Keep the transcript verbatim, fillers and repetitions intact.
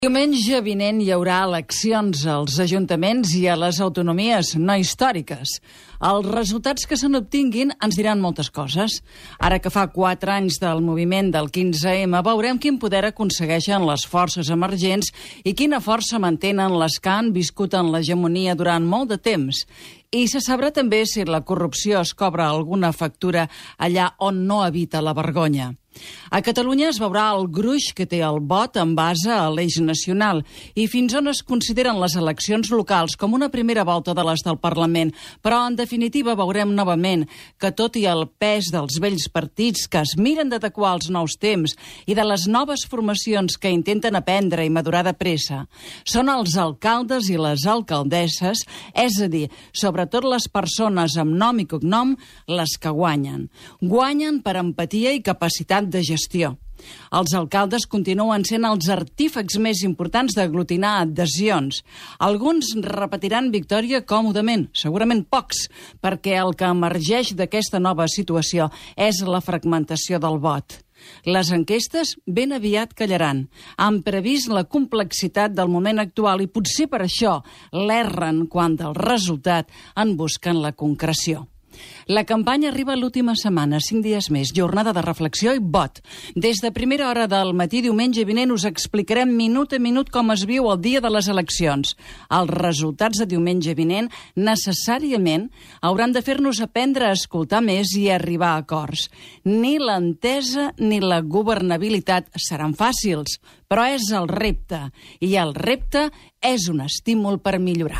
Diumenge vinent hi haurà eleccions als ajuntaments i a les autonomies no històriques. Els resultats que se n'obtinguin ens diran moltes coses. Ara que fa quatre anys del moviment del quinze ema, veurem quin poder aconsegueixen les forces emergents i quina força mantenen les que han viscut en l'hegemonia durant molt de temps. I se sabrà també si la corrupció es cobra alguna factura allà on no habita la vergonya. A Catalunya es veurà el gruix que té el vot en base a l'eix nacional i fins on es consideren les eleccions locals com una primera volta de les del Parlament. Però, en definitiva, veurem novament que, tot i el pes dels vells partits que es miren d'adequar als nous temps i de les noves formacions que intenten aprendre i madurar de pressa, són els alcaldes i les alcaldesses, és a dir, sobretot les persones amb nom i cognom, les que guanyen. Guanyen per empatia i capacitat de gestió. Els alcaldes continuen sent els artífex més importants d'aglutinar adhesions. Alguns repetiran victòria còmodament, segurament pocs, perquè el que emergeix d'aquesta nova situació és la fragmentació del vot. Les enquestes ben aviat callaran. Han previst la complexitat del moment actual i potser per això l'erren quan del resultat en busquen la concreció. La campanya arriba a l'última setmana, cinc dies més, jornada de reflexió i vot. Des de primera hora del matí diumenge vinent us explicarem minut a minut com es viu el dia de les eleccions. Els resultats de diumenge vinent necessàriament hauran de fer-nos aprendre a escoltar més i a arribar a acords. Ni l'entesa ni la governabilitat seran fàcils, però és el repte, i el repte és un estímul per millorar.